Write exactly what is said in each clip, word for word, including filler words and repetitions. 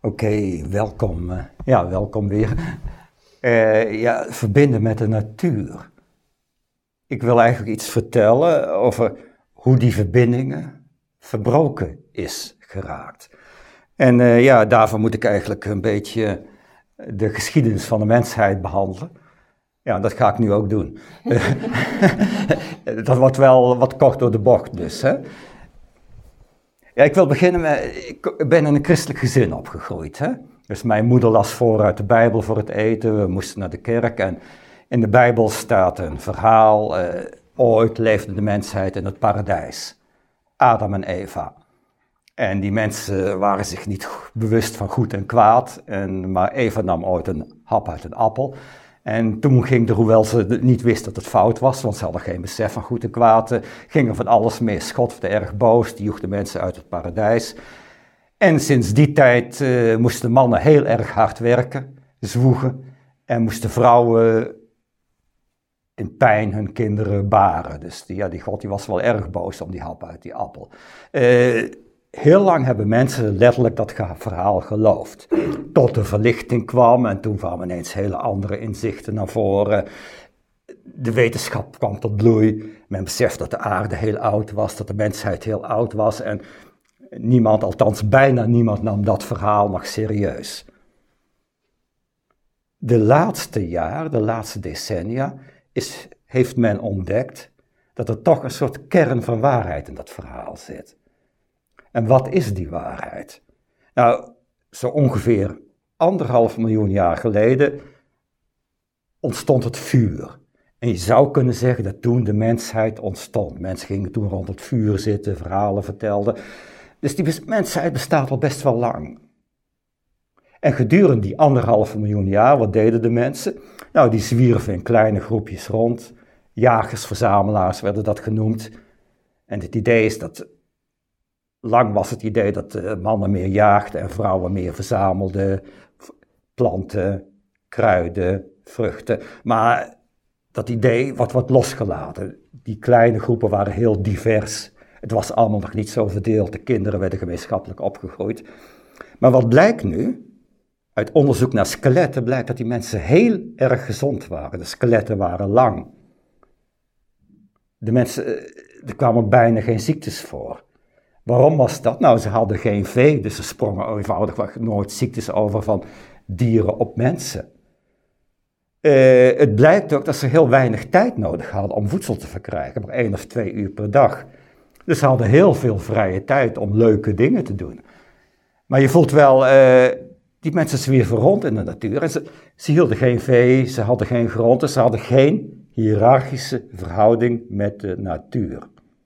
Oké, welkom. eh, Ja, welkom weer. Eh, ja, verbinden met de natuur. Ik wil eigenlijk iets vertellen over hoe die verbindingen verbroken is geraakt. En eh, ja, daarvoor moet ik eigenlijk een beetje de geschiedenis van de mensheid behandelen. Ja, dat ga ik nu ook doen. Dat wordt wel wat kort door de bocht dus, hè. Ja, ik wil beginnen met, ik ben in een christelijk gezin opgegroeid, hè. Dus mijn moeder las voor uit de Bijbel voor het eten, we moesten naar de kerk en in de Bijbel staat een verhaal, uh, ooit leefde de mensheid in het paradijs, Adam en Eva. En die mensen waren zich niet bewust van goed en kwaad, en, maar Eva nam ooit een hap uit een appel. En toen ging er, hoewel ze niet wist dat het fout was, want ze hadden geen besef van goed en kwaad, ging er van alles mis. God werd erg boos, die joeg de mensen uit het paradijs. En sinds die tijd uh, moesten mannen heel erg hard werken, zwoegen, en moesten vrouwen in pijn hun kinderen baren. Dus die, ja, die God die was wel erg boos om die hap uit die appel. Uh, Heel lang hebben mensen letterlijk dat verhaal geloofd. Tot de verlichting kwam en toen kwamen ineens hele andere inzichten naar voren. De wetenschap kwam tot bloei. Men besefte dat de aarde heel oud was, dat de mensheid heel oud was. En niemand, althans bijna niemand, nam dat verhaal nog serieus. De laatste jaar, de laatste decennia, is, heeft men ontdekt dat er toch een soort kern van waarheid in dat verhaal zit. En wat is die waarheid? Nou, zo ongeveer anderhalf miljoen jaar geleden ontstond het vuur. En je zou kunnen zeggen dat toen de mensheid ontstond. Mensen gingen toen rond het vuur zitten, verhalen vertelden. Dus die mensheid bestaat al best wel lang. En gedurende die anderhalf miljoen jaar, wat deden de mensen? Nou, die zwierven in kleine groepjes rond. Jagers, verzamelaars werden dat genoemd. En het idee is dat... Lang was het idee dat uh, mannen meer jaagden en vrouwen meer verzamelden, planten, kruiden, vruchten. Maar dat idee wordt wat losgelaten. Die kleine groepen waren heel divers. Het was allemaal nog niet zo verdeeld, de kinderen werden gemeenschappelijk opgegroeid. Maar wat blijkt nu? Uit onderzoek naar skeletten blijkt dat die mensen heel erg gezond waren. De skeletten waren lang. De mensen, er kwamen bijna geen ziektes voor. Waarom was dat? Nou, ze hadden geen vee, dus ze sprongen eenvoudig nooit ziektes over van dieren op mensen. Uh, het blijkt ook dat ze heel weinig tijd nodig hadden om voedsel te verkrijgen, maar één of twee uur per dag. Dus ze hadden heel veel vrije tijd om leuke dingen te doen. Maar je voelt wel, uh, die mensen zwierven rond in de natuur en ze, ze hielden geen vee, ze hadden geen grond, dus ze hadden geen hiërarchische verhouding met de natuur.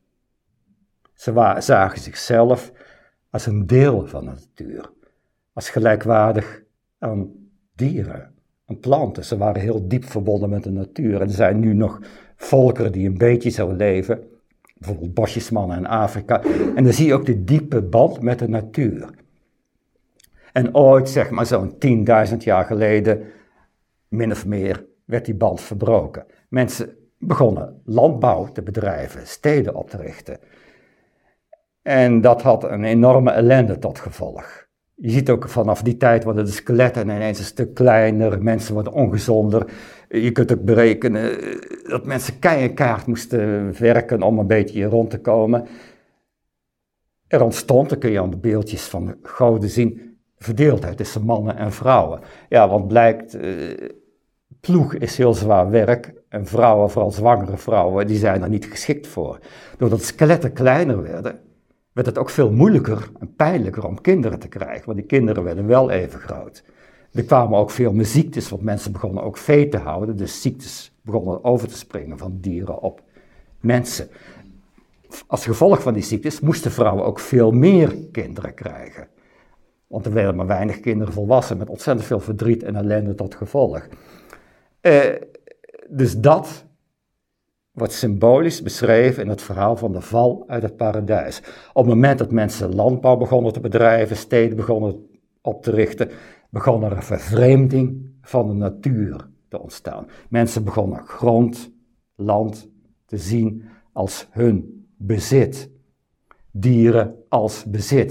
Ze zagen zichzelf als een deel van de natuur, als gelijkwaardig aan dieren, aan planten. Ze waren heel diep verbonden met de natuur. En er zijn nu nog volkeren die een beetje zo leven, bijvoorbeeld bosjesmannen in Afrika. En dan zie je ook de diepe band met de natuur. En ooit, zeg maar zo'n tienduizend jaar geleden, min of meer, werd die band verbroken. Mensen begonnen landbouw te bedrijven, steden op te richten. En dat had een enorme ellende tot gevolg. Je ziet ook vanaf die tijd worden de skeletten ineens een stuk kleiner, mensen worden ongezonder. Je kunt ook berekenen dat mensen keihard moesten werken om een beetje rond te komen. Er ontstond, dat kun je aan de beeldjes van de goden zien, verdeeldheid tussen mannen en vrouwen. Ja, want blijkt, uh, ploeg is heel zwaar werk en vrouwen, vooral zwangere vrouwen, die zijn er niet geschikt voor. Doordat skeletten kleiner werden, werd het ook veel moeilijker en pijnlijker om kinderen te krijgen, want die kinderen werden wel even groot. Er kwamen ook veel meer ziektes, want mensen begonnen ook vee te houden, dus ziektes begonnen over te springen van dieren op mensen. Als gevolg van die ziektes moesten vrouwen ook veel meer kinderen krijgen, want er werden maar weinig kinderen volwassen, met ontzettend veel verdriet en ellende tot gevolg. Uh, dus dat wordt symbolisch beschreven in het verhaal van de val uit het paradijs. Op het moment dat mensen landbouw begonnen te bedrijven, steden begonnen op te richten, begon er een vervreemding van de natuur te ontstaan. Mensen begonnen grond, land te zien als hun bezit. Dieren als bezit.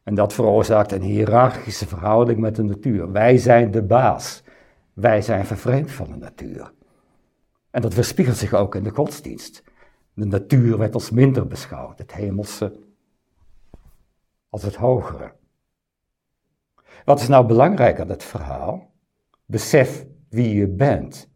En dat veroorzaakt een hiërarchische verhouding met de natuur. Wij zijn de baas. Wij zijn vervreemd van de natuur. En dat weerspiegelt zich ook in de godsdienst. De natuur werd als minder beschouwd, het hemelse als het hogere. Wat is nou belangrijk aan het verhaal? Besef wie je bent.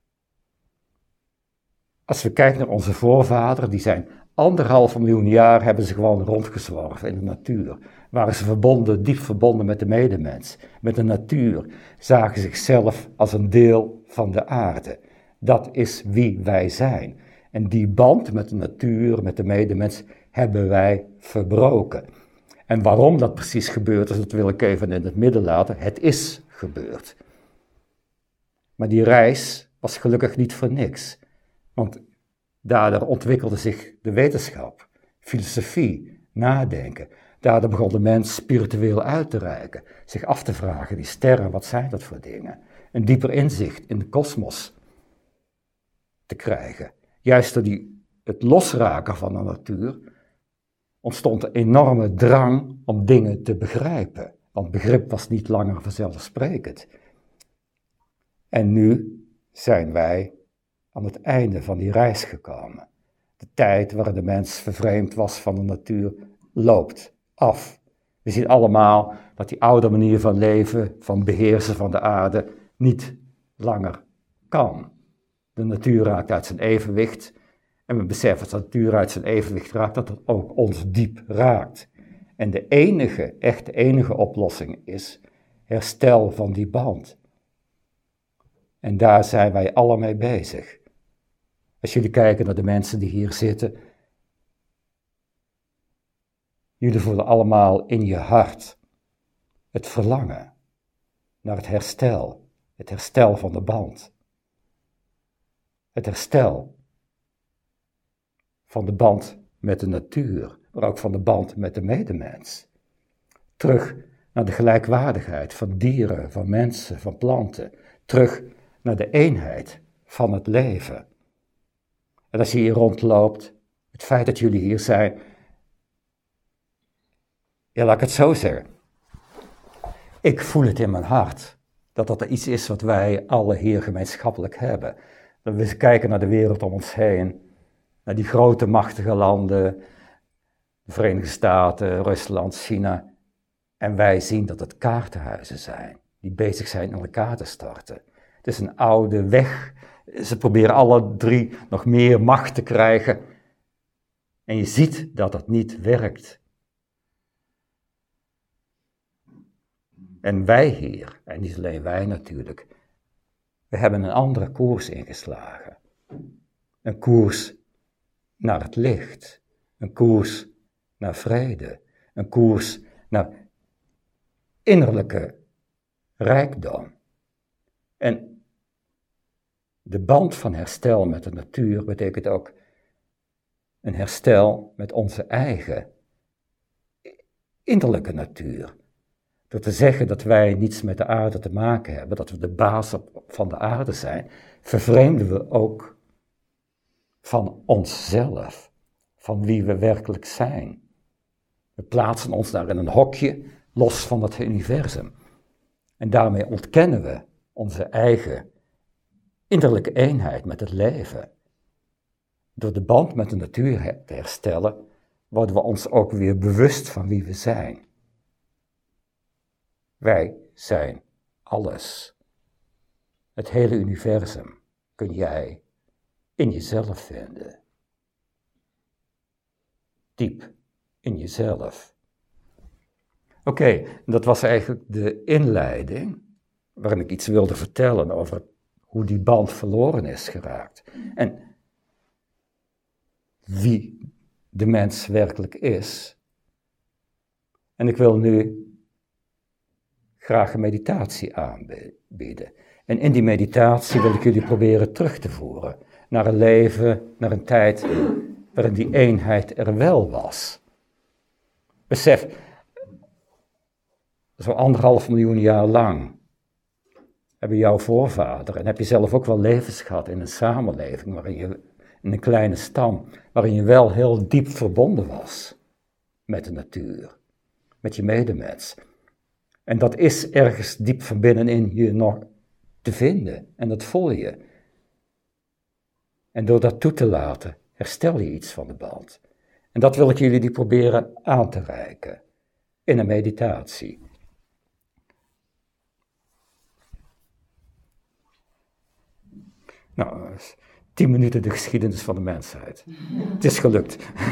Als we kijken naar onze voorvaderen, die zijn anderhalf miljoen jaar, hebben ze gewoon rondgezworven in de natuur. Waren ze verbonden, diep verbonden met de medemens, met de natuur, zagen zichzelf als een deel van de aarde. Dat is wie wij zijn. En die band met de natuur, met de medemens, hebben wij verbroken. En waarom dat precies gebeurd is, dat wil ik even in het midden laten. Het is gebeurd. Maar die reis was gelukkig niet voor niks. Want daardoor ontwikkelde zich de wetenschap, filosofie, nadenken. Daardoor begon de mens spiritueel uit te reiken, zich af te vragen, die sterren, wat zijn dat voor dingen? Een dieper inzicht in de kosmos te krijgen. Juist door die, het losraken van de natuur ontstond een enorme drang om dingen te begrijpen. Want begrip was niet langer vanzelfsprekend. En nu zijn wij aan het einde van die reis gekomen. De tijd waarin de mens vervreemd was van de natuur loopt af. We zien allemaal dat die oude manier van leven, van beheersen van de aarde, niet langer kan. De natuur raakt uit zijn evenwicht en we beseffen als de natuur uit zijn evenwicht raakt, dat het ook ons diep raakt. En de enige, echt de enige oplossing is herstel van die band. En daar zijn wij alle mee bezig. Als jullie kijken naar de mensen die hier zitten, jullie voelen allemaal in je hart het verlangen naar het herstel, het herstel van de band. Het herstel van de band met de natuur, maar ook van de band met de medemens. Terug naar de gelijkwaardigheid van dieren, van mensen, van planten. Terug naar de eenheid van het leven. En als je hier rondloopt, het feit dat jullie hier zijn, ja, laat ik het zo zeggen. Ik voel het in mijn hart, dat dat iets is wat wij alle hier gemeenschappelijk hebben. Dat we kijken naar de wereld om ons heen, naar die grote machtige landen, de Verenigde Staten, Rusland, China. En wij zien dat het kaartenhuizen zijn, die bezig zijn in elkaar te storten. Het is een oude weg. Ze proberen alle drie nog meer macht te krijgen. En je ziet dat dat niet werkt. En wij hier, en niet alleen wij natuurlijk, we hebben een andere koers ingeslagen. Een koers naar het licht. Een koers naar vrede. Een koers naar innerlijke rijkdom. En de band van herstel met de natuur betekent ook een herstel met onze eigen innerlijke natuur. Door te zeggen dat wij niets met de aarde te maken hebben, dat we de baas van de aarde zijn, vervreemden we ook van onszelf, van wie we werkelijk zijn. We plaatsen ons daar in een hokje, los van het universum. En daarmee ontkennen we onze eigen innerlijke eenheid met het leven. Door de band met de natuur te herstellen, worden we ons ook weer bewust van wie we zijn. Wij zijn alles. Het hele universum kun jij in jezelf vinden. Diep in jezelf. Oké, okay, dat was eigenlijk de inleiding, waarin ik iets wilde vertellen over hoe die band verloren is geraakt. En wie de mens werkelijk is. En ik wil nu graag een meditatie aanbieden. En in die meditatie wil ik jullie proberen terug te voeren naar een leven, naar een tijd waarin die eenheid er wel was. Besef, zo anderhalf miljoen jaar lang hebben jouw voorvader, en heb je zelf ook wel levens gehad in een samenleving, waarin je, in een kleine stam, waarin je wel heel diep verbonden was met de natuur. met je medemens. En dat is ergens diep van binnenin je nog te vinden. En dat voel je. En door dat toe te laten, herstel je iets van de band. En dat wil ik jullie die proberen aan te reiken. In een meditatie. Nou, tien minuten de geschiedenis van de mensheid. Het is gelukt.